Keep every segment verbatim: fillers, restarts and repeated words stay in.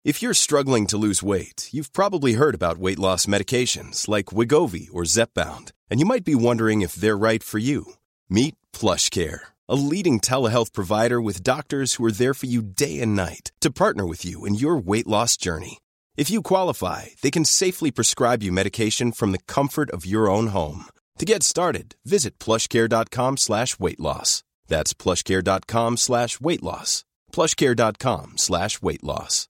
If you're struggling to lose weight, you've probably heard about weight loss medications like Wegovy or Zepbound, and you might be wondering if they're right for you. Meet PlushCare, a leading telehealth provider with doctors who are there for you day and night to partner with you in your weight loss journey. If you qualify, they can safely prescribe you medication from the comfort of your own home. To get started, visit plushcare.com slash weight loss. That's plushcare.com slash weight loss. plushcare.com slash weight loss.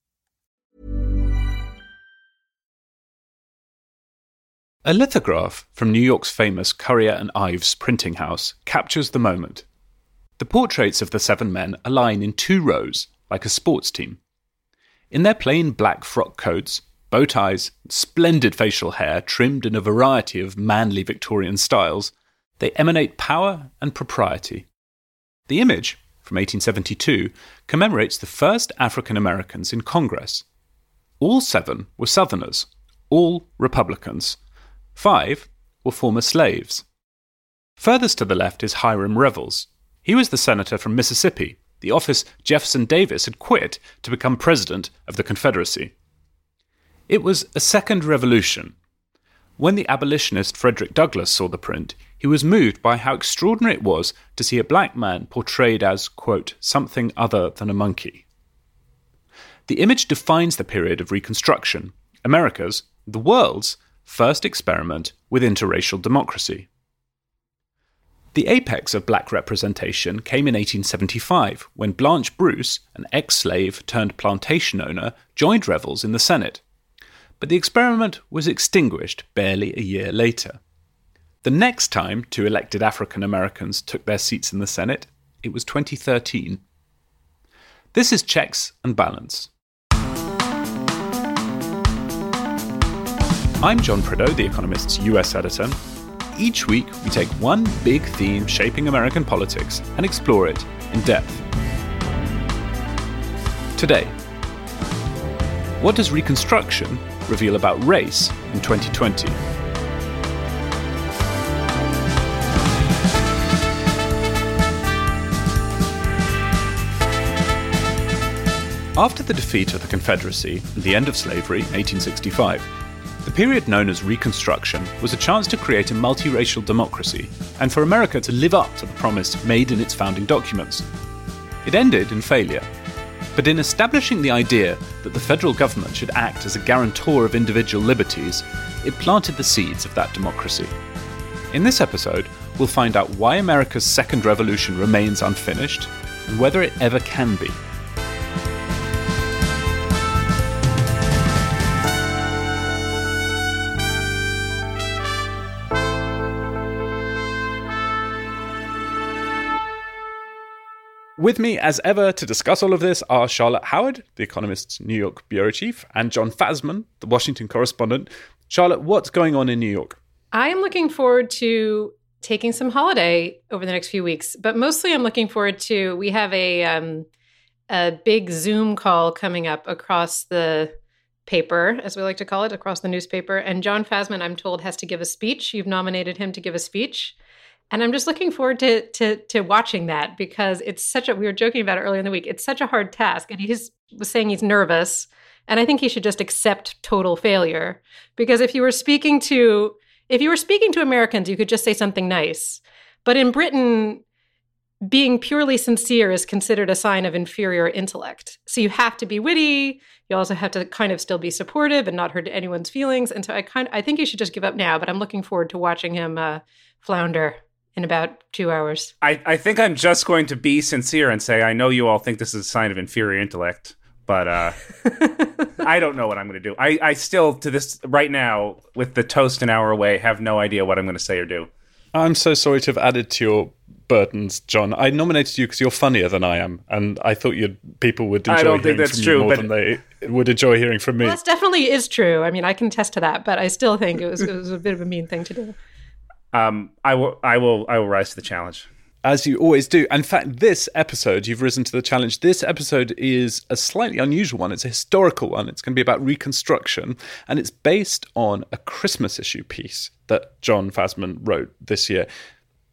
A lithograph from New York's famous Currier and Ives printing house captures the moment. The portraits of the seven men align in two rows, like a sports team. In their plain black frock coats, bow ties, splendid facial hair trimmed in a variety of manly Victorian styles, they emanate power and propriety. The image, from eighteen seventy-two, commemorates the first African Americans in Congress. All seven were Southerners, all Republicans. Five were former slaves. Furthest to the left is Hiram Revels. He was the senator from Mississippi, the office Jefferson Davis had quit to become president of the Confederacy. It was a second revolution. When the abolitionist Frederick Douglass saw the print, he was moved by how extraordinary it was to see a black man portrayed as, quote, something other than a monkey. The image defines the period of Reconstruction, America's, the world's, first experiment with interracial democracy. The apex of black representation came in eighteen seventy-five, when Blanche Bruce, an ex-slave turned plantation owner, joined Revels in the Senate. But the experiment was extinguished barely a year later. The next time two elected African Americans took their seats in the Senate, it was twenty thirteen. This is Checks and Balance. I'm John Prideaux, The Economist's U S editor. Each week, we take one big theme shaping American politics and explore it in depth. Today, what does Reconstruction reveal about race in twenty twenty? After the defeat of the Confederacy and the end of slavery in eighteen sixty-five, the period known as Reconstruction was a chance to create a multiracial democracy and for America to live up to the promise made in its founding documents. It ended in failure. But in establishing the idea that the federal government should act as a guarantor of individual liberties, it planted the seeds of that democracy. In this episode, we'll find out why America's second revolution remains unfinished and whether it ever can be. With me, as ever, to discuss all of this are Charlotte Howard, The Economist's New York bureau chief, and Jon Fasman, the Washington correspondent. Charlotte, what's going on in New York? I am looking forward to taking some holiday over the next few weeks, but mostly I'm looking forward to, we have a um, a big Zoom call coming up across the paper, as we like to call it, across the newspaper, and Jon Fasman, I'm told, has to give a speech. You've nominated him to give a speech. And I'm just looking forward to to to watching that because it's such a, we were joking about it earlier in the week, it's such a hard task. And he just was saying he's nervous. And I think he should just accept total failure. Because if you were speaking to, if you were speaking to Americans, you could just say something nice. But in Britain, being purely sincere is considered a sign of inferior intellect. So you have to be witty. You also have to kind of still be supportive and not hurt anyone's feelings. And so I kind of, I think he should just give up now, but I'm looking forward to watching him uh, flounder in about two hours. I, I think I'm just going to be sincere and say, I know you all think this is a sign of inferior intellect, but uh, I don't know what I'm going to do. I, I still, to this right now, with the toast an hour away, have no idea what I'm going to say or do. I'm so sorry to have added to your burdens, John. I nominated you because you're funnier than I am, and I thought you'd, people would enjoy I don't hearing think that's from true, you more but... than they would enjoy hearing from me. Well, that definitely is true. I mean, I can attest to that, but I still think it was it was a bit of a mean thing to do. Um, I will, I will, I will rise to the challenge. As you always do. In fact, this episode, you've risen to the challenge. This episode is a slightly unusual one. It's a historical one. It's going to be about Reconstruction, and it's based on a Christmas issue piece that Jon Fasman wrote this year.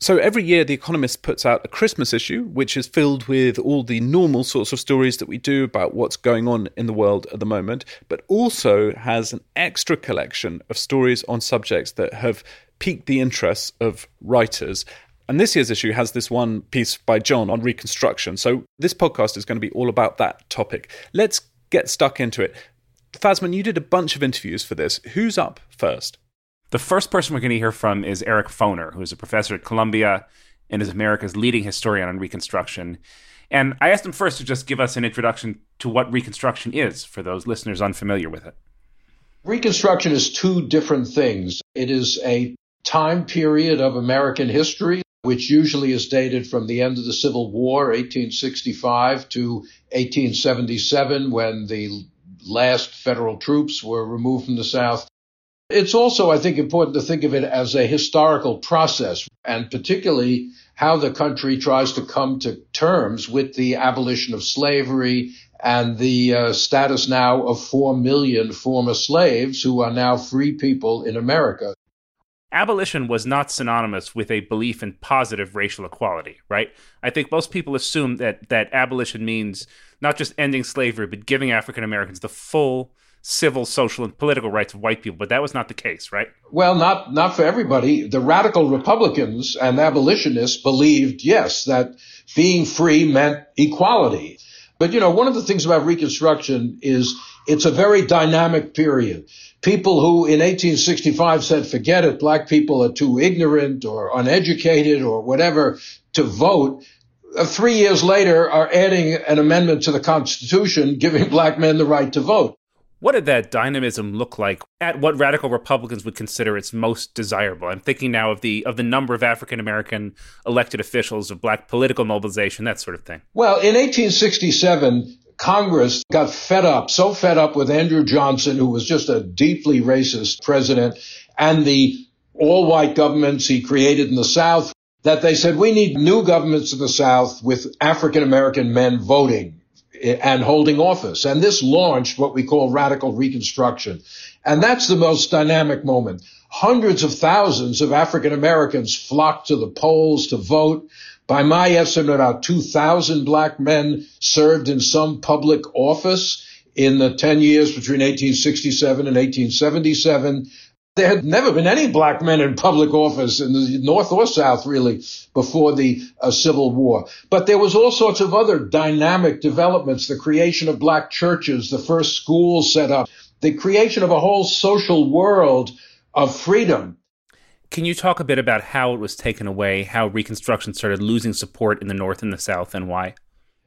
So every year, The Economist puts out a Christmas issue, which is filled with all the normal sorts of stories that we do about what's going on in the world at the moment, but also has an extra collection of stories on subjects that have piqued the interests of writers. And this year's issue has this one piece by John on Reconstruction. So this podcast is going to be all about that topic. Let's get stuck into it. Fazman, you did a bunch of interviews for this. Who's up first? The first person we're going to hear from is Eric Foner, who is a professor at Columbia and is America's leading historian on Reconstruction. And I asked him first to just give us an introduction to what Reconstruction is, for those listeners unfamiliar with it. Reconstruction is two different things. It is a time period of American history, which usually is dated from the end of the Civil War, eighteen sixty-five, to eighteen seventy-seven, when the last federal troops were removed from the South. It's also, I think, important to think of it as a historical process, and particularly how the country tries to come to terms with the abolition of slavery and the uh, status now of four million former slaves who are now free people in America. Abolition was not synonymous with a belief in positive racial equality, right? I think most people assume that that abolition means not just ending slavery, but giving African Americans the full civil, social, and political rights of white people. But that was not the case, right? Well, not not for everybody. The radical Republicans and abolitionists believed, yes, that being free meant equality. But, you know, one of the things about Reconstruction is it's a very dynamic period. People who in eighteen sixty-five said, forget it, black people are too ignorant or uneducated or whatever to vote, uh, three years later are adding an amendment to the Constitution giving black men the right to vote. What did that dynamism look like at what radical Republicans would consider its most desirable? I'm thinking now of the of the number of African-American elected officials, of black political mobilization, that sort of thing. Well, in eighteen sixty-seven, Congress got fed up, so fed up with Andrew Johnson, who was just a deeply racist president, and the all-white governments he created in the South, that they said, we need new governments in the South with African-American men voting and holding office. And this launched what we call radical Reconstruction. And that's the most dynamic moment. Hundreds of thousands of African Americans flocked to the polls to vote. By my estimate, about two thousand black men served in some public office in the ten years between eighteen sixty-seven and eighteen seventy-seven. There had never been any black men in public office in the North or South, really, before the uh, Civil War. But there was all sorts of other dynamic developments, the creation of black churches, the first schools set up, the creation of a whole social world of freedom. Can you talk a bit about how it was taken away, how Reconstruction started losing support in the North and the South, and why?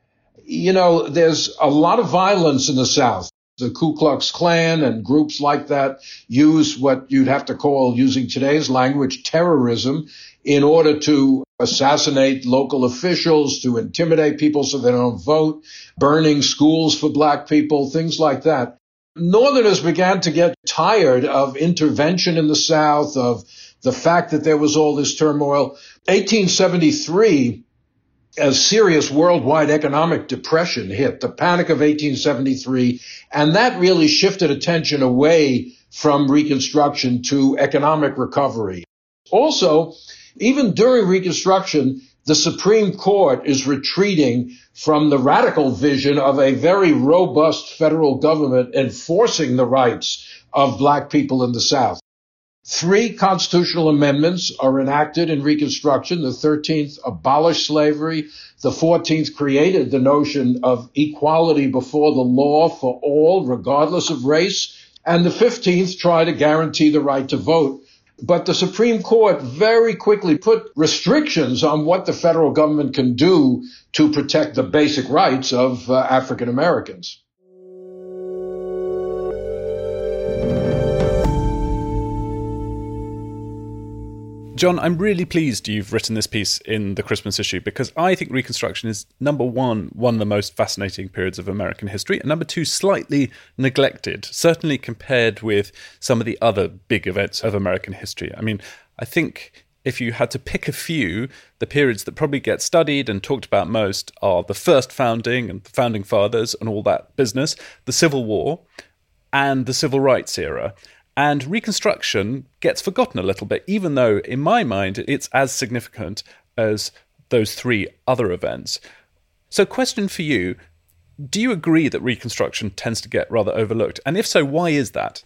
You know, there's a lot of violence in the South. The Ku Klux Klan and groups like that use what you'd have to call, using today's language, terrorism in order to assassinate local officials, to intimidate people so they don't vote, burning schools for black people, things like that. Northerners began to get tired of intervention in the South, of the fact that there was all this turmoil. eighteen seventy-three, a serious worldwide economic depression hit, the Panic of eighteen seventy-three, and that really shifted attention away from Reconstruction to economic recovery. Also, even during Reconstruction, the Supreme Court is retreating from the radical vision of a very robust federal government enforcing the rights of black people in the South. Three constitutional amendments are enacted in Reconstruction. The thirteenth abolished slavery. The fourteenth created the notion of equality before the law for all, regardless of race. And the fifteenth tried to guarantee the right to vote. But the Supreme Court very quickly put restrictions on what the federal government can do to protect the basic rights of uh, African Americans. John, I'm really pleased you've written this piece in the Christmas issue, because I think Reconstruction is, number one, one of the most fascinating periods of American history, and number two, slightly neglected, certainly compared with some of the other big events of American history. I mean, I think if you had to pick a few, the periods that probably get studied and talked about most are the first founding and the founding fathers and all that business, the Civil War, and the Civil Rights era. And Reconstruction gets forgotten a little bit, even though, in my mind, it's as significant as those three other events. So question for you, do you agree that Reconstruction tends to get rather overlooked? And if so, why is that?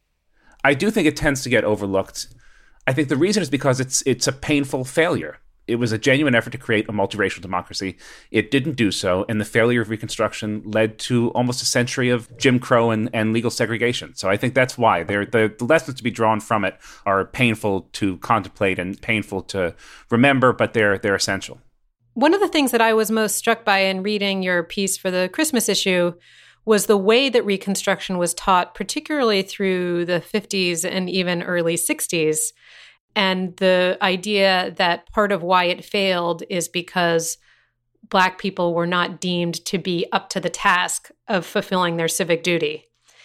I do think it tends to get overlooked. I think the reason is because it's it's a painful failure. It was a genuine effort to create a multiracial democracy. It didn't do so, and the failure of Reconstruction led to almost a century of Jim Crow and, and legal segregation. So I think that's why. The, the lessons to be drawn from it are painful to contemplate and painful to remember, but they're they're essential. One of the things that I was most struck by in reading your piece for the Christmas issue was the way that Reconstruction was taught, particularly through the fifties and even early sixties. And the idea that part of why it failed is because Black people were not deemed to be up to the task of fulfilling their civic duty.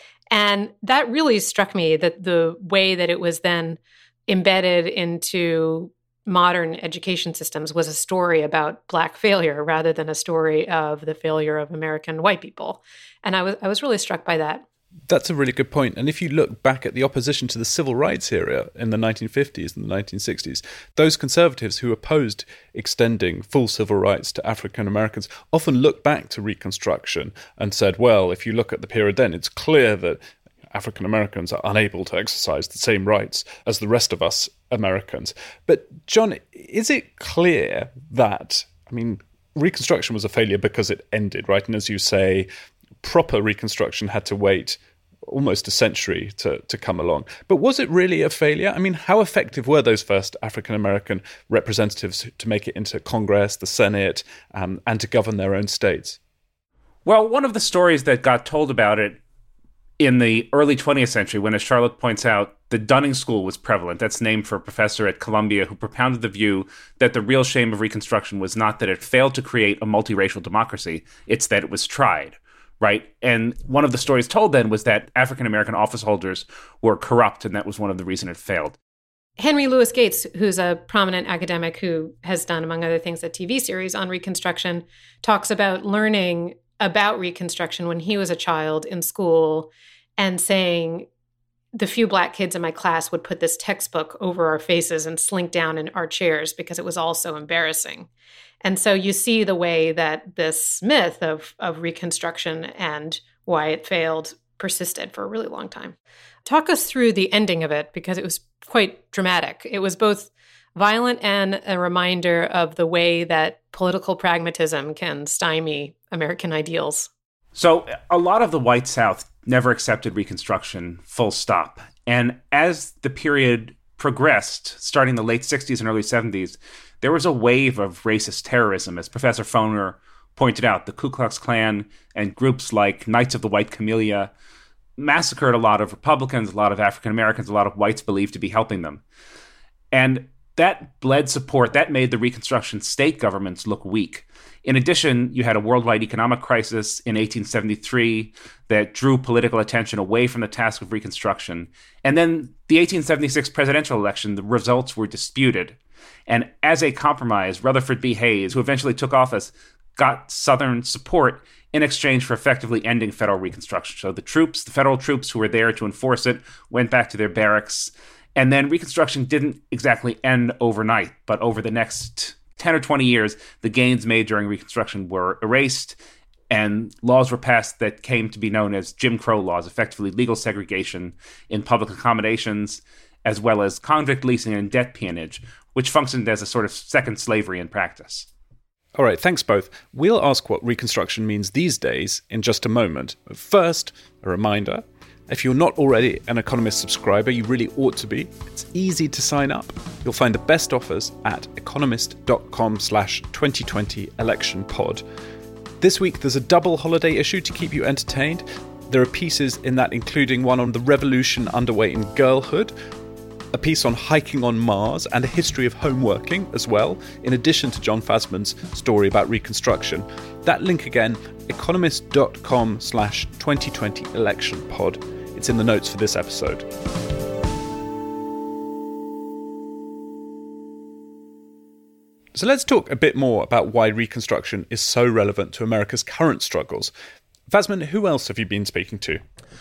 And that really struck me, that the way that it was then embedded into modern education systems was a story about Black failure rather than a story of the failure of American white people. And I was I was really struck by that. That's a really good point. And if you look back at the opposition to the civil rights era in the nineteen fifties and the nineteen sixties, those conservatives who opposed extending full civil rights to African Americans often looked back to Reconstruction and said, well, if you look at the period then, it's clear that African Americans are unable to exercise the same rights as the rest of us Americans. But John, is it clear that, I mean, Reconstruction was a failure because it ended, right? And as you say, proper Reconstruction had to wait almost a century to, to come along. But was it really a failure? I mean, how effective were those first African-American representatives to make it into Congress, the Senate, um, and to govern their own states? Well, one of the stories that got told about it in the early twentieth century, when, as Charlotte points out, the Dunning School was prevalent. That's named for a professor at Columbia who propounded the view that the real shame of Reconstruction was not that it failed to create a multiracial democracy, it's that it was tried. Right. And one of the stories told then was that African-American office holders were corrupt, and that was one of the reasons it failed. Henry Louis Gates, who's a prominent academic who has done, among other things, a T V series on Reconstruction, talks about learning about Reconstruction when he was a child in school and saying, the few Black kids in my class would put this textbook over our faces and slink down in our chairs because it was all so embarrassing. And so you see the way that this myth of, of Reconstruction and why it failed persisted for a really long time. Talk us through the ending of it, because it was quite dramatic. It was both violent and a reminder of the way that political pragmatism can stymie American ideals. So a lot of the white South never accepted Reconstruction, full stop. And as the period progressed, starting the late sixties and early seventies, there was a wave of racist terrorism. As Professor Foner pointed out, the Ku Klux Klan and groups like Knights of the White Camellia massacred a lot of Republicans, a lot of African Americans, a lot of whites believed to be helping them. And that bled support, that made the Reconstruction state governments look weak. In addition, you had a worldwide economic crisis in eighteen seventy-three that drew political attention away from the task of Reconstruction. And then the eighteen seventy-six presidential election, the results were disputed. And as a compromise, Rutherford B. Hayes, who eventually took office, got Southern support in exchange for effectively ending federal Reconstruction. So the troops, the federal troops who were there to enforce it, went back to their barracks. And then Reconstruction didn't exactly end overnight, but over the next ten or twenty years, the gains made during Reconstruction were erased, and laws were passed that came to be known as Jim Crow laws, effectively legal segregation in public accommodations, as well as convict leasing and debt peonage, which functioned as a sort of second slavery in practice. All right, thanks both. We'll ask what Reconstruction means these days in just a moment. But first, a reminder. If you're not already an Economist subscriber, you really ought to be. It's easy to sign up. You'll find the best offers at economist.com slash 2020 election pod. This week, there's a double holiday issue to keep you entertained. There are pieces in that, including one on the revolution underway in girlhood, a piece on hiking on Mars, and a history of home working as well, in addition to John Fasman's story about Reconstruction. That link again, economist.com slash 2020 election pod. It's in the notes for this episode. So let's talk a bit more about why Reconstruction is so relevant to America's current struggles. Fasman, who else have you been speaking to?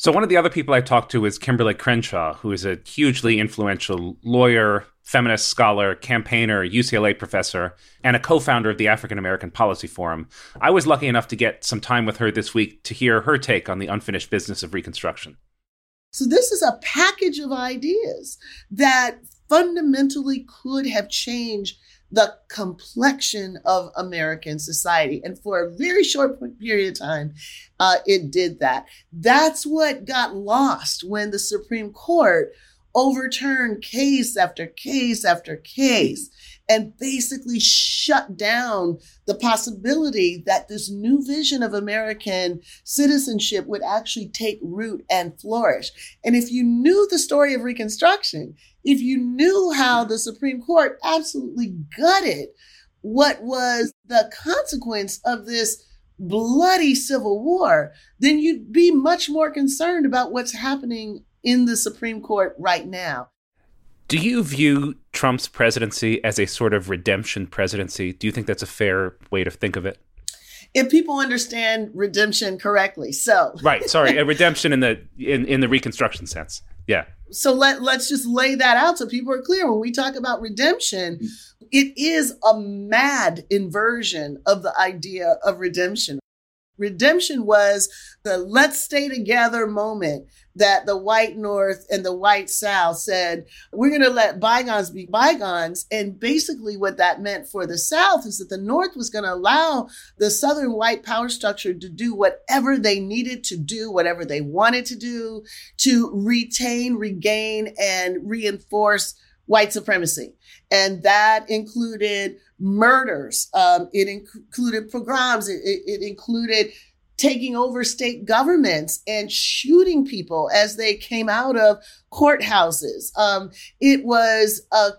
So one of the other people I talked to is Kimberly Crenshaw, who is a hugely influential lawyer, feminist scholar, campaigner, U C L A professor, and a co-founder of the African American Policy Forum. I was lucky enough to get some time with her this week to hear her take on the unfinished business of Reconstruction. So this is a package of ideas that fundamentally could have changed the complexion of American society. And for a very short period of time, uh, it did that. That's what got lost when the Supreme Court overturned case after case after case and basically shut down the possibility that this new vision of American citizenship would actually take root and flourish. And if you knew the story of Reconstruction, if you knew how the Supreme Court absolutely gutted what was the consequence of this bloody Civil War, then you'd be much more concerned about what's happening in the Supreme Court right now. Do you view Trump's presidency as a sort of redemption presidency? Do you think that's a fair way to think of it? If people understand redemption correctly. So right, sorry, a redemption in the in, in the Reconstruction sense. Yeah. So let, let's just lay that out so people are clear. When we talk about redemption, it is a mad inversion of the idea of redemption. Redemption was the let's stay together moment that the white North and the white South said, we're going to let bygones be bygones. And basically what that meant for the South is that the North was going to allow the Southern white power structure to do whatever they needed to do, whatever they wanted to do, to retain, regain, and reinforce white supremacy. And that included murders. Um, it inc- included pogroms. It, it, it included taking over state governments and shooting people as they came out of courthouses. Um, it was a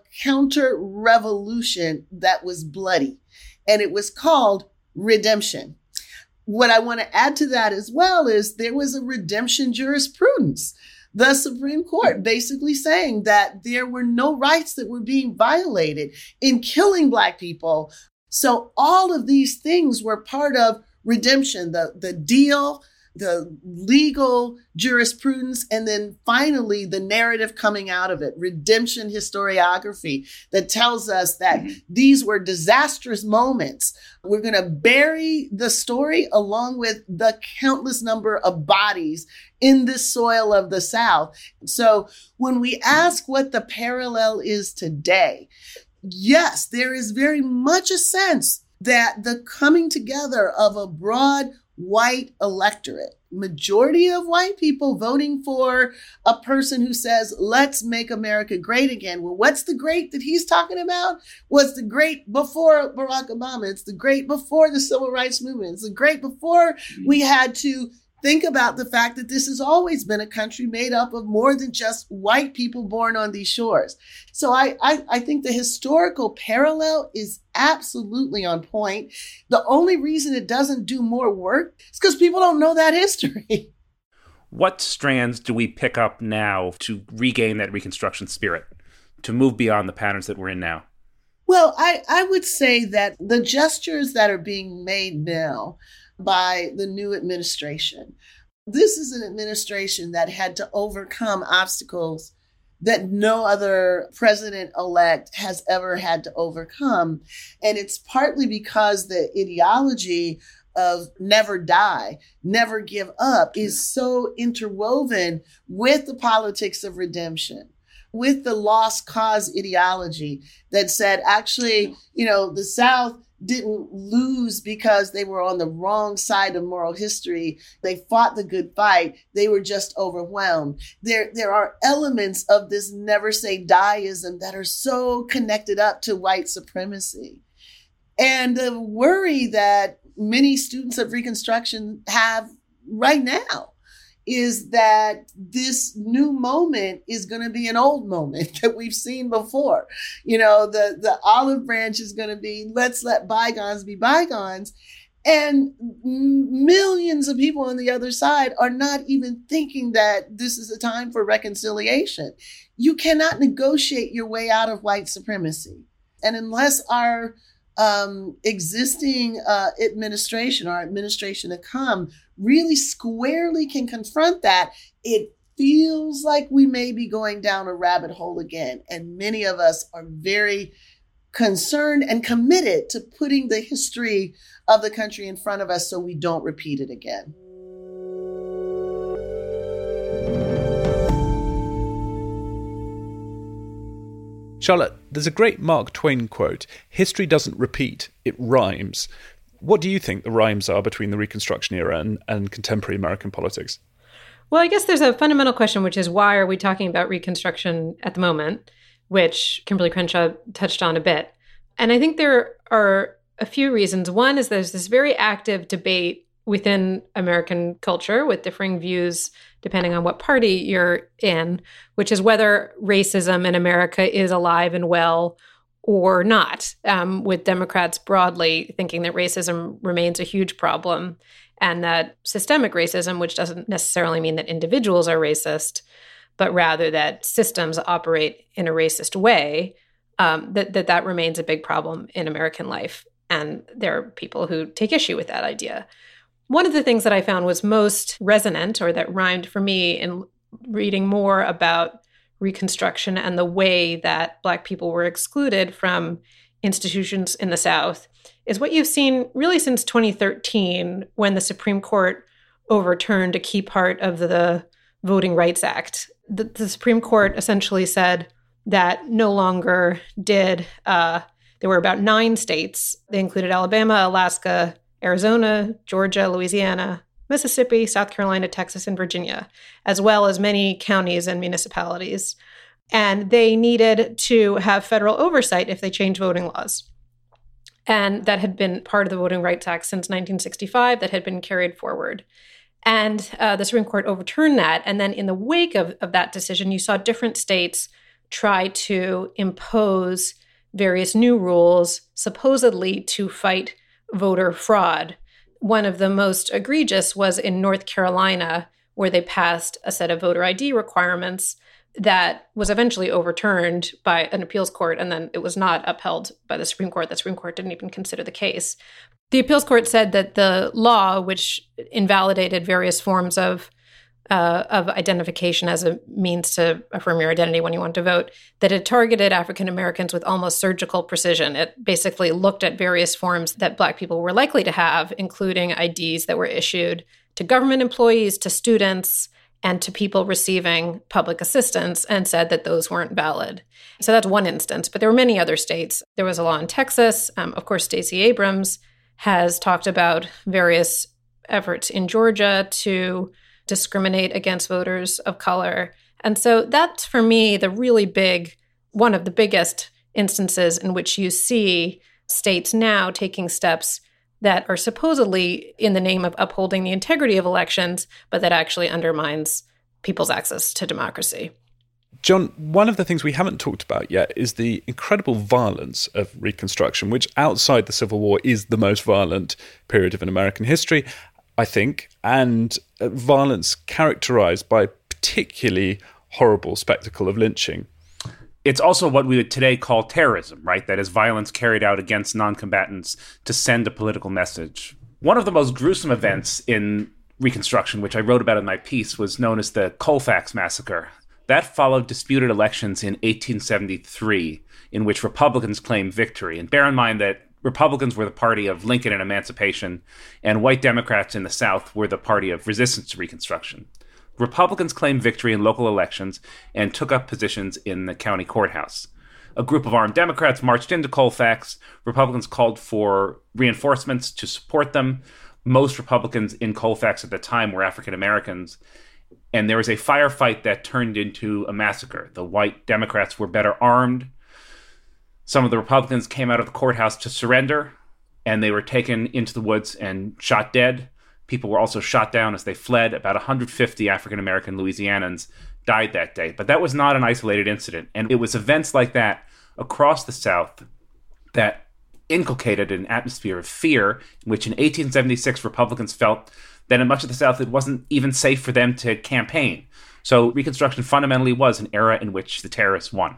counter-revolution that was bloody, and it was called redemption. What I want to add to that as well is there was a redemption jurisprudence. The Supreme Court basically saying that there were no rights that were being violated in killing Black people. So all of these things were part of redemption, the, the deal, the legal jurisprudence, and then finally the narrative coming out of it, redemption historiography that tells us that mm-hmm. these were disastrous moments. We're going to bury the story along with the countless number of bodies in the soil of the South. So when we ask what the parallel is today, yes, there is very much a sense that the coming together of a broad white electorate, majority of white people voting for a person who says, let's make America great again. Well, what's the great that he's talking about? Was the great before Barack Obama. It's the great before the civil rights movement. It's the great before we had to think about the fact that this has always been a country made up of more than just white people born on these shores. So I, I, I think the historical parallel is absolutely on point. The only reason it doesn't do more work is because people don't know that history. What strands do we pick up now to regain that Reconstruction spirit, to move beyond the patterns that we're in now? Well, I, I would say that the gestures that are being made now by the new administration. This is an administration that had to overcome obstacles that no other president-elect has ever had to overcome. And it's partly because the ideology of never die, never give up is so interwoven with the politics of redemption, with the lost cause ideology that said, actually, you know, the South didn't lose because they were on the wrong side of moral history. They fought the good fight. They were just overwhelmed. There, there are elements of this never say die-ism that are so connected up to white supremacy. And the worry that many students of Reconstruction have right now is that this new moment is going to be an old moment that we've seen before. You know, the, the olive branch is going to be, let's let bygones be bygones. And millions of people on the other side are not even thinking that this is a time for reconciliation. You cannot negotiate your way out of white supremacy. And unless our um, existing uh, administration or administration to come really squarely can confront that, it feels like we may be going down a rabbit hole again. And many of us are very concerned and committed to putting the history of the country in front of us so we don't repeat it again. Charlotte, there's a great Mark Twain quote, "History doesn't repeat, it rhymes." What do you think the rhymes are between the Reconstruction era and, and contemporary American politics? Well, I guess there's a fundamental question, which is why are we talking about Reconstruction at the moment, which Kimberly Crenshaw touched on a bit. And I think there are a few reasons. One is there's this very active debate within American culture with differing views depending on what party you're in, which is whether racism in America is alive and well or not, um, with Democrats broadly thinking that racism remains a huge problem and that systemic racism, which doesn't necessarily mean that individuals are racist, but rather that systems operate in a racist way, um, that, that that remains a big problem in American life. And there are people who take issue with that idea. One of the things that I found was most resonant, or that rhymed for me in reading more about Reconstruction and the way that Black people were excluded from institutions in the South, is what you've seen really since twenty thirteen, when the Supreme Court overturned a key part of the Voting Rights Act. The, the Supreme Court essentially said that no longer did, uh, there were about nine states. They included Alabama, Alaska, Arizona, Georgia, Louisiana, Mississippi, South Carolina, Texas, and Virginia, as well as many counties and municipalities. And they needed to have federal oversight if they changed voting laws. And that had been part of the Voting Rights Act since nineteen sixty-five, that had been carried forward. And uh, the Supreme Court overturned that. And then in the wake of, of that decision, you saw different states try to impose various new rules, supposedly to fight voter fraud. One of the most egregious was in North Carolina, where they passed a set of voter I D requirements that was eventually overturned by an appeals court, and then it was not upheld by the Supreme Court. The Supreme Court didn't even consider the case. The appeals court said that the law, which invalidated various forms of uh, of identification as a means to affirm your identity when you want to vote, that it targeted African Americans with almost surgical precision. It basically looked at various forms that Black people were likely to have, including I Ds that were issued to government employees, to students, and to people receiving public assistance, and said that those weren't valid. So that's one instance, but there were many other states. There was a law in Texas. Um, of course, Stacey Abrams has talked about various efforts in Georgia to discriminate against voters of color. And so that's, for me, the really big, one of the biggest instances in which you see states now taking steps that are supposedly in the name of upholding the integrity of elections, but that actually undermines people's access to democracy. John, one of the things we haven't talked about yet is the incredible violence of Reconstruction, which outside the Civil War is the most violent period of in American history, I think, and violence characterized by a particularly horrible spectacle of lynching. It's also what we would today call terrorism, right? That is violence carried out against non-combatants to send a political message. One of the most gruesome events in Reconstruction, which I wrote about in my piece, was known as the Colfax Massacre. That followed disputed elections in eighteen seventy-three, in which Republicans claimed victory. And bear in mind that Republicans were the party of Lincoln and emancipation, and white Democrats in the South were the party of resistance to Reconstruction. Republicans claimed victory in local elections and took up positions in the county courthouse. A group of armed Democrats marched into Colfax. Republicans called for reinforcements to support them. Most Republicans in Colfax at the time were African Americans. And there was a firefight that turned into a massacre. The white Democrats were better armed. Some of the Republicans came out of the courthouse to surrender, and they were taken into the woods and shot dead. People were also shot down as they fled. About one hundred fifty African-American Louisianans died that day. But that was not an isolated incident. And it was events like that across the South that inculcated an atmosphere of fear, in which in eighteen seventy-six Republicans felt that in much of the South it wasn't even safe for them to campaign. So Reconstruction fundamentally was an era in which the terrorists won.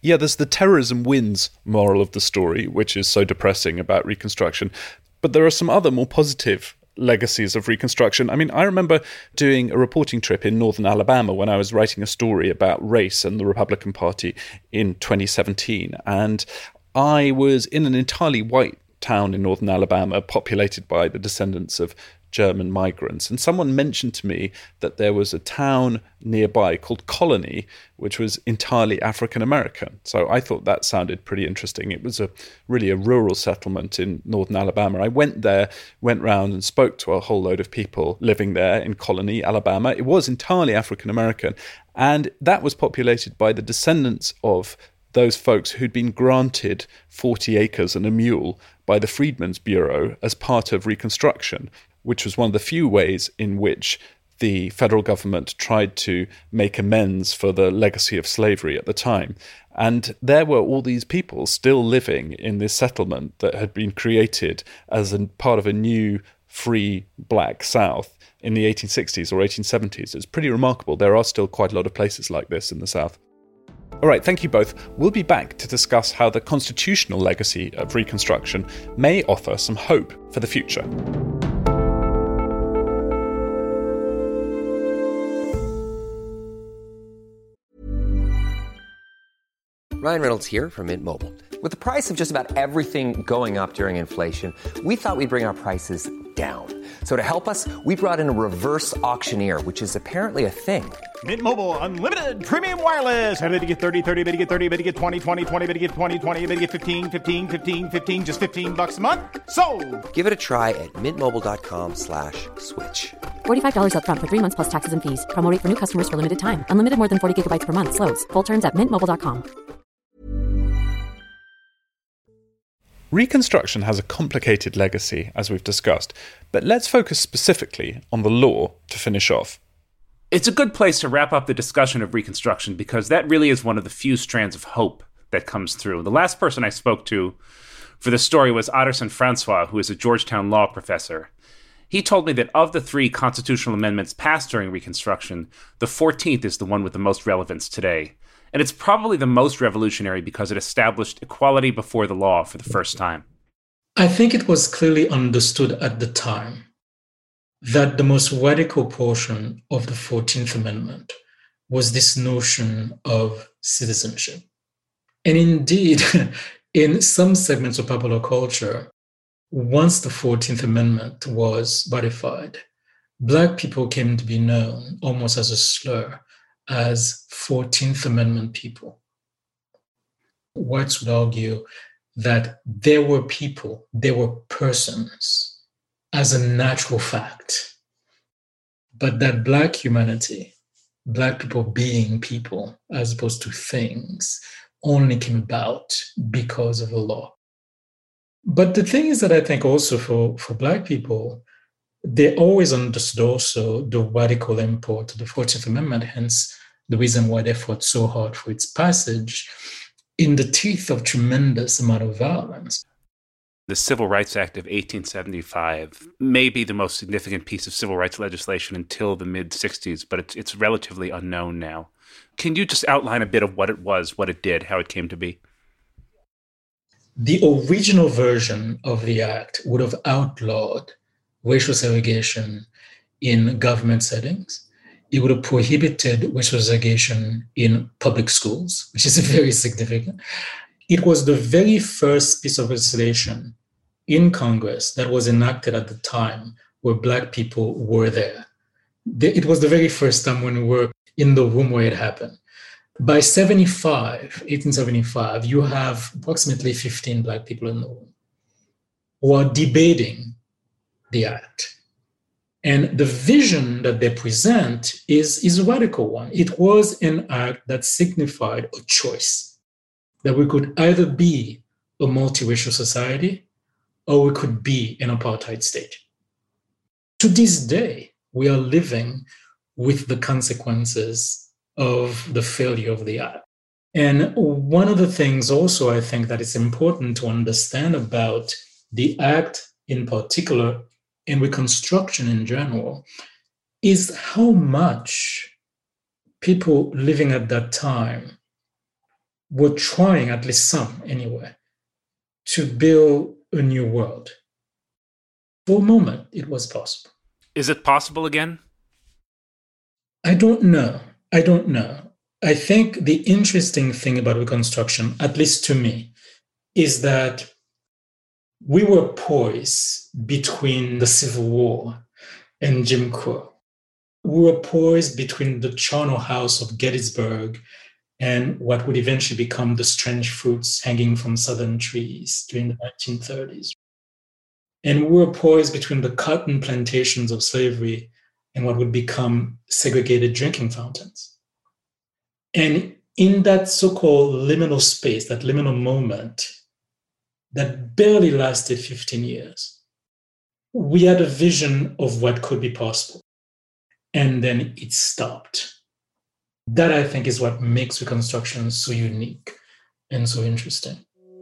Yeah, there's the terrorism wins moral of the story, which is so depressing about Reconstruction. But there are some other more positive legacies of Reconstruction. I mean, I remember doing a reporting trip in northern Alabama when I was writing a story about race and the Republican Party in twenty seventeen. And I was in an entirely white town in northern Alabama, populated by the descendants of German migrants. And someone mentioned to me that there was a town nearby called Colony, which was entirely African American. So I thought that sounded pretty interesting. It was a really a rural settlement in northern Alabama. I went there, went round and spoke to a whole load of people living there in Colony, Alabama. It was entirely African American. And that was populated by the descendants of those folks who'd been granted forty acres and a mule by the Freedmen's Bureau as part of Reconstruction, which was one of the few ways in which the federal government tried to make amends for the legacy of slavery at the time. And there were all these people still living in this settlement that had been created as a part of a new, free black South in the eighteen sixties or eighteen seventies. It's pretty remarkable. There are still quite a lot of places like this in the South. All right, thank you both. We'll be back to discuss how the constitutional legacy of Reconstruction may offer some hope for the future. Ryan Reynolds here from Mint Mobile. With the price of just about everything going up during inflation, we thought we'd bring our prices down. So to help us, we brought in a reverse auctioneer, which is apparently a thing. Mint Mobile Unlimited Premium Wireless. How to get thirty, thirty, how to get thirty, how to get twenty, twenty, twenty, how to get twenty, twenty, how to get fifteen, fifteen, fifteen, fifteen, just fifteen bucks a month? Sold! Give it a try at mintmobile.com slash switch. forty-five dollars up front for three months plus taxes and fees. Promo rate for new customers for limited time. Unlimited more than forty gigabytes per month. Slows full terms at mint mobile dot com. Reconstruction has a complicated legacy, as we've discussed, but let's focus specifically on the law to finish off. It's a good place to wrap up the discussion of Reconstruction because that really is one of the few strands of hope that comes through. The last person I spoke to for the story was Otterson Francois, who is a Georgetown law professor. He told me that of the three constitutional amendments passed during Reconstruction, the fourteenth is the one with the most relevance today. And it's probably the most revolutionary because it established equality before the law for the first time. I think it was clearly understood at the time that the most radical portion of the fourteenth Amendment was this notion of citizenship. And indeed, in some segments of popular culture, once the fourteenth Amendment was ratified, Black people came to be known almost as a slur as fourteenth Amendment people. Whites would argue that there were people, there were persons as a natural fact, but that Black humanity, Black people being people as opposed to things, only came about because of the law. But the thing is that I think also for, for Black people, they always understood also the radical import of the fourteenth Amendment, hence the reason why they fought so hard for its passage in the teeth of tremendous amount of violence. The Civil Rights Act of eighteen seventy-five may be the most significant piece of civil rights legislation until the mid-sixties, but it's, it's relatively unknown now. Can you just outline a bit of what it was, what it did, how it came to be? The original version of the act would have outlawed racial segregation in government settings. It would have prohibited racial segregation in public schools, which is very significant. It was the very first piece of legislation in Congress that was enacted at the time where Black people were there. It was the very first time when we were in the room where it happened. By seventy-five, eighteen seventy-five, you have approximately fifteen Black people in the room who are debating the act. And the vision that they present is, is a radical one. It was an act that signified a choice, that we could either be a multiracial society or we could be an apartheid state. To this day, we are living with the consequences of the failure of the act. And one of the things also I think that is important to understand about the act in particular and Reconstruction in general is how much people living at that time were trying, at least some anyway, to build a new world. For a moment, it was possible. Is it possible again? I don't know. I don't know. I think the interesting thing about Reconstruction, at least to me, is that we were poised between the Civil War and Jim Crow. We were poised between the charnel house of Gettysburg and what would eventually become the strange fruits hanging from southern trees during the nineteen thirties. And we were poised between the cotton plantations of slavery and what would become segregated drinking fountains. And in that so-called liminal space, that liminal moment that barely lasted fifteen years, we had a vision of what could be possible. And then it stopped. That, I think, is what makes Reconstruction so unique and so interesting.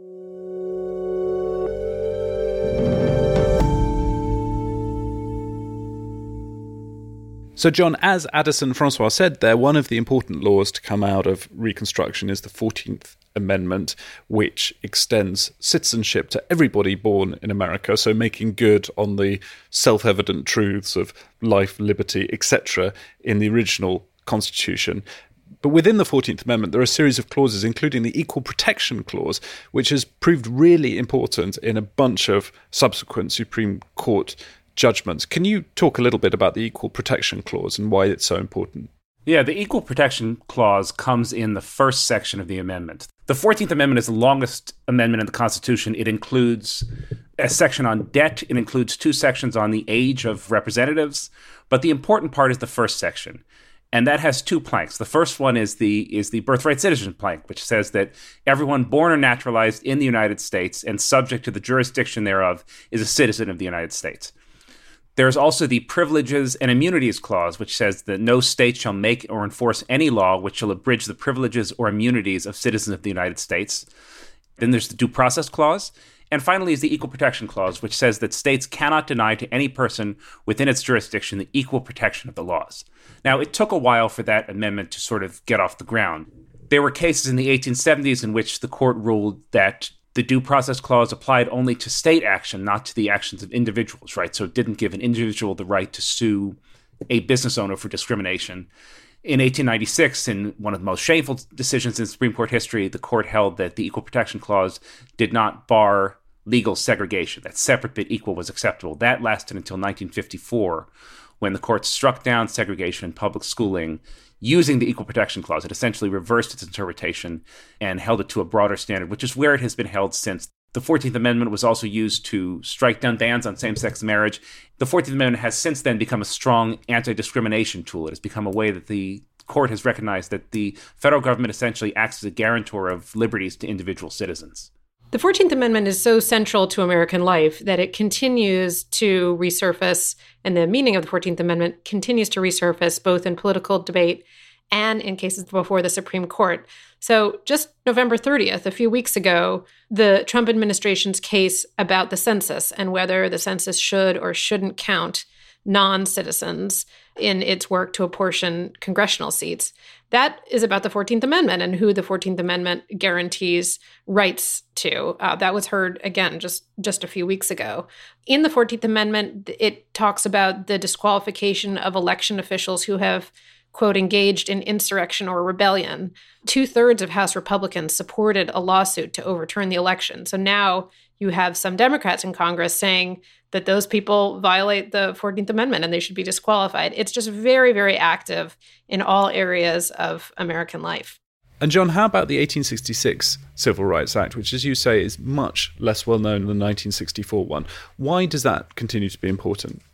So, John, as Addison Francois said there, one of the important laws to come out of Reconstruction is the fourteenth Amendment, which extends citizenship to everybody born in America, so making good on the self-evident truths of life, liberty, et cetera in the original Constitution. But within the fourteenth Amendment, there are a series of clauses, including the Equal Protection Clause, which has proved really important in a bunch of subsequent Supreme Court judgments. Can you talk a little bit about the Equal Protection Clause and why it's so important? Yeah, the Equal Protection Clause comes in the first section of the amendment. The fourteenth Amendment is the longest amendment in the Constitution. It includes a section on debt. It includes two sections on the age of representatives. But the important part is the first section. And that has two planks. The first one is the is the birthright citizen plank, which says that everyone born or naturalized in the United States and subject to the jurisdiction thereof is a citizen of the United States. There's also the Privileges and Immunities Clause, which says that no state shall make or enforce any law which shall abridge the privileges or immunities of citizens of the United States. Then there's the Due Process Clause. And finally is the Equal Protection Clause, which says that states cannot deny to any person within its jurisdiction the equal protection of the laws. Now, it took a while for that amendment to sort of get off the ground. There were cases in the eighteen seventies in which the court ruled that the Due Process Clause applied only to state action, not to the actions of individuals, right? So it didn't give an individual the right to sue a business owner for discrimination. In eighteen ninety-six, in one of the most shameful decisions in Supreme Court history, the court held that the Equal Protection Clause did not bar legal segregation, that separate but equal was acceptable. That lasted until nineteen fifty-four, when the court struck down segregation in public schooling using the Equal Protection Clause. It essentially reversed its interpretation and held it to a broader standard, which is where it has been held since. The fourteenth Amendment was also used to strike down bans on same-sex marriage. The fourteenth Amendment has since then become a strong anti-discrimination tool. It has become a way that the court has recognized that the federal government essentially acts as a guarantor of liberties to individual citizens. The fourteenth Amendment is so central to American life that it continues to resurface, and the meaning of the fourteenth Amendment continues to resurface both in political debate and in cases before the Supreme Court. So just November thirtieth, a few weeks ago, the Trump administration's case about the census and whether the census should or shouldn't count non-citizens in its work to apportion congressional seats. That is about the fourteenth Amendment and who the fourteenth Amendment guarantees rights to. Uh, that was heard, again, just, just a few weeks ago. In the fourteenth Amendment, it talks about the disqualification of election officials who have, quote, engaged in insurrection or rebellion. Two-thirds of House Republicans supported a lawsuit to overturn the election. So now you have some Democrats in Congress saying that those people violate the fourteenth Amendment and they should be disqualified. It's just very, very active in all areas of American life. And John, how about the eighteen sixty-six Civil Rights Act, which, as you say, is much less well known than the nineteen sixty-four one? Why does that continue to be important?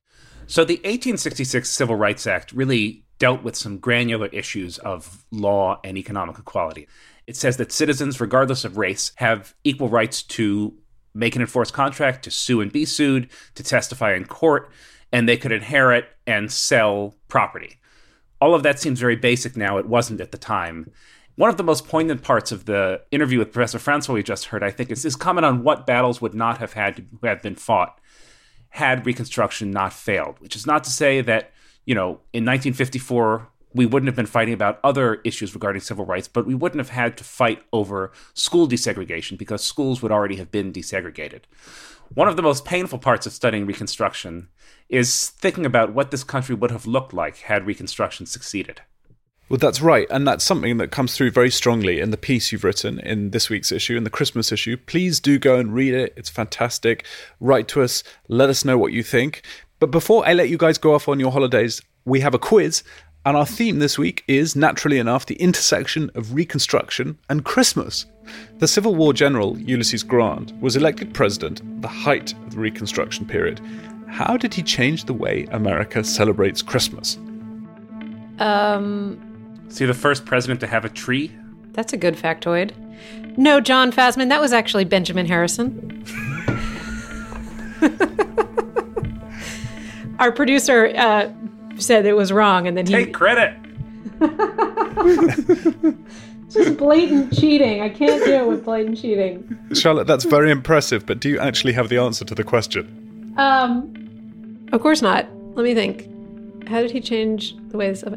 So the eighteen sixty-six Civil Rights Act really dealt with some granular issues of law and economic equality. It says that citizens, regardless of race, have equal rights to make and enforce contract, to sue and be sued, to testify in court, and they could inherit and sell property. All of that seems very basic now. It wasn't at the time. One of the most poignant parts of the interview with Professor Francois we just heard, I think, is his comment on what battles would not have had to have been fought had Reconstruction not failed, which is not to say that, you know, in nineteen fifty-four, we wouldn't have been fighting about other issues regarding civil rights, but we wouldn't have had to fight over school desegregation because schools would already have been desegregated. One of the most painful parts of studying Reconstruction is thinking about what this country would have looked like had Reconstruction succeeded. Well, that's right. And that's something that comes through very strongly in the piece you've written in this week's issue, in the Christmas issue. Please do go and read it. It's fantastic. Write to us. Let us know what you think. But before I let you guys go off on your holidays, we have a quiz. And our theme this week is, naturally enough, the intersection of Reconstruction and Christmas. The Civil War general, Ulysses Grant, was elected president at the height of the Reconstruction period. How did he change the way America celebrates Christmas? Um... Is he the first president to have a tree? That's a good factoid. No, John Fasman, that was actually Benjamin Harrison. Our producer uh, said it was wrong, and then he... Take credit! Just blatant cheating. I can't deal with blatant cheating. Charlotte, that's very impressive, but do you actually have the answer to the question? Um, of course not. Let me think. How did he change the way this...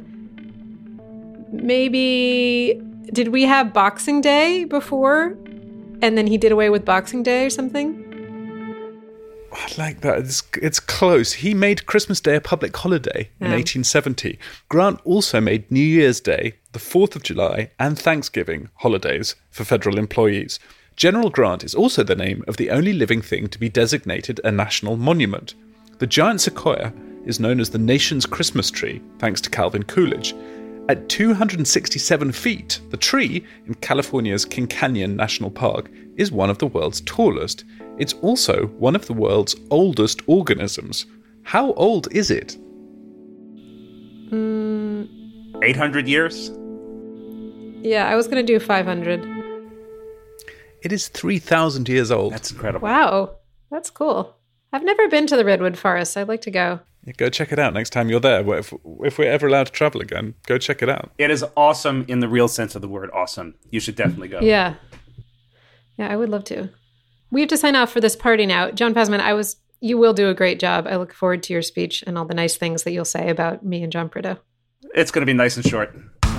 Maybe, did we have Boxing Day before? And then he did away with Boxing Day or something? I like that. It's, it's close. He made Christmas Day a public holiday in Yeah. eighteen seventy. Grant also made New Year's Day, the fourth of July, and Thanksgiving holidays for federal employees. General Grant is also the name of the only living thing to be designated a national monument. The giant sequoia is known as the nation's Christmas tree, thanks to Calvin Coolidge. At two hundred sixty-seven feet, the tree in California's King Canyon National Park is one of the world's tallest. It's also one of the world's oldest organisms. How old is it? Mm, eight hundred years? yeah, I was going to do five hundred. It is three thousand years old. That's incredible. Wow, that's cool. I've never been to the Redwood Forest. I'd like to go. Yeah, go check it out next time you're there. If, if we're ever allowed to travel again, go check it out. It is awesome in the real sense of the word awesome. You should definitely go. Yeah. Yeah, I would love to. We have to sign off for this party now. John Fasman, I was you will do a great job. I look forward to your speech and all the nice things that you'll say about me and John Prideaux. It's going to be nice and short.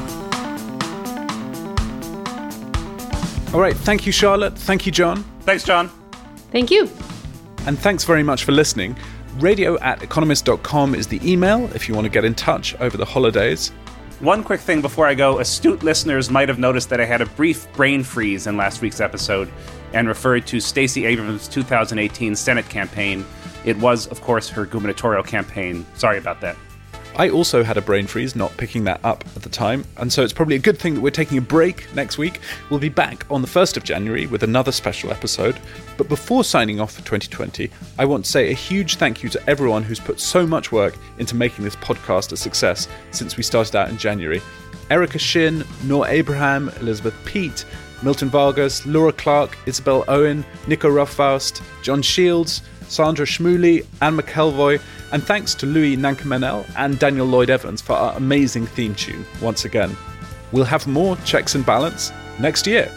All right, thank you, Charlotte. Thank you, John. Thanks, John. Thank you. And thanks very much for listening. Radio at economist dot com is the email if you want to get in touch over the holidays. One quick thing before I go. Astute listeners might have noticed that I had a brief brain freeze in last week's episode and referred to Stacey Abrams' two thousand eighteen Senate campaign. It was, of course, her gubernatorial campaign. Sorry about that. I also had a brain freeze not picking that up at the time, and so it's probably a good thing that we're taking a break next week. We'll be back on the first of January with another special episode. But before signing off for twenty twenty, I want to say a huge thank you to everyone who's put so much work into making this podcast a success since we started out in January. Erica Shin, Noor Abraham, Elizabeth Peet, Milton Vargas, Laura Clark, Isabel Owen, Nico Rufffaust, John Shields, Sandra Shmuley, Anne McElvoy, and thanks to Louis Nankamenel and Daniel Lloyd Evans for our amazing theme tune once again. We'll have more Checks and Balance next year.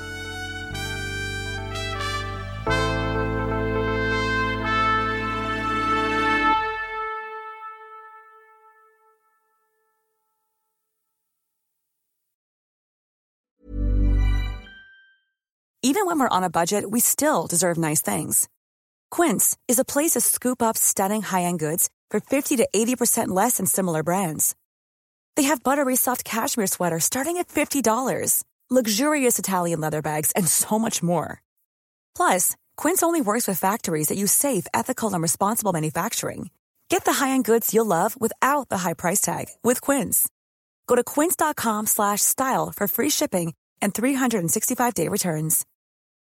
Even when we're on a budget, we still deserve nice things. Quince is a place to scoop up stunning high-end goods for fifty to eighty percent less than similar brands. They have buttery soft cashmere sweaters starting at fifty dollars, luxurious Italian leather bags, and so much more. Plus, Quince only works with factories that use safe, ethical, and responsible manufacturing. Get the high-end goods you'll love without the high price tag with Quince. Go to quince dot com slash style for free shipping and three sixty-five day returns.